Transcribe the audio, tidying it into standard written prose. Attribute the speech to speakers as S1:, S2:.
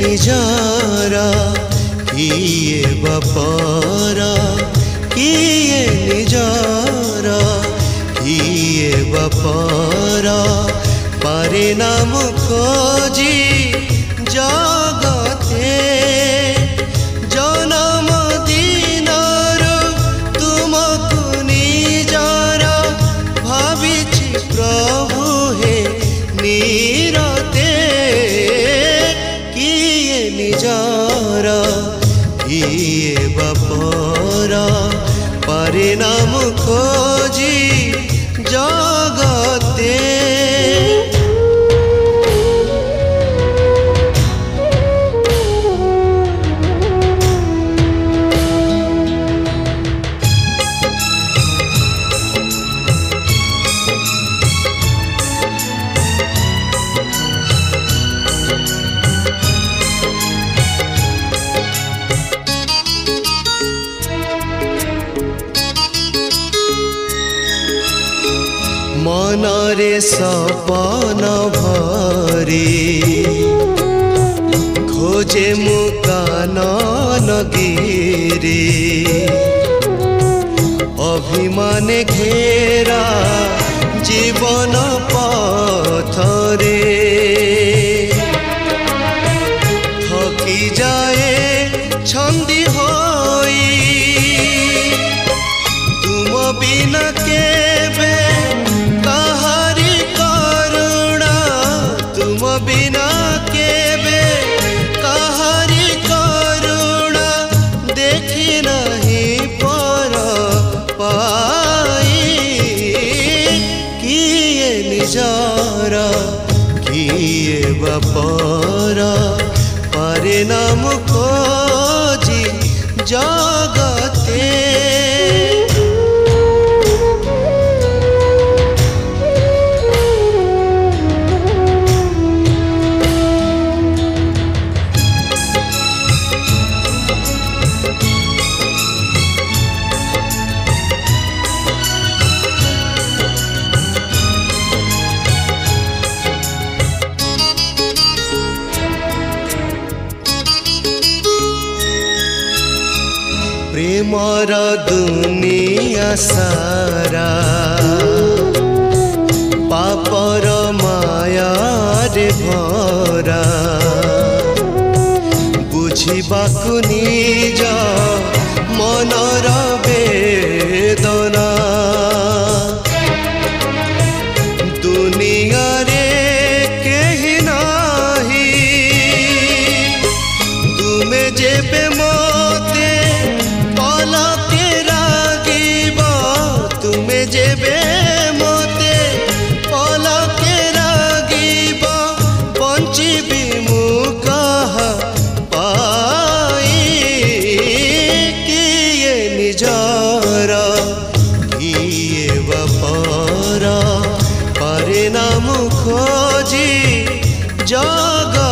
S1: निजारा किए बपारा किए निजारा किए बपारा पारे नाम खोजी जगते जनम दिनर तुमको निजारा भाविछि प्रभु हे नीरते किए निजारा किए बपारा पारे नाम खोजी जगते मनरे सपन भरी खोजे मुकानन गिरी अभिमान घेरा जीवन पथरे थकी जाए छंदी होई तुम बिना केबे कहारी करुणा तुम बिना केबे कहारी करुणा देखी नहीं पर पाई किए निजारा किए बपारा पारे नाम खोजी जगते प्रेमर दुनिया सारा पापर माया रे भरा बुझिबाकु निज मनर वेदना दुनिया रे केहि नाही तुमे जेबे मोते पलके रागिबा तुमे जेबे मोते पलके रागिबा बंचिबी मु कहा पाई किए निजारा किए बपारा पारे नाम खोजी जग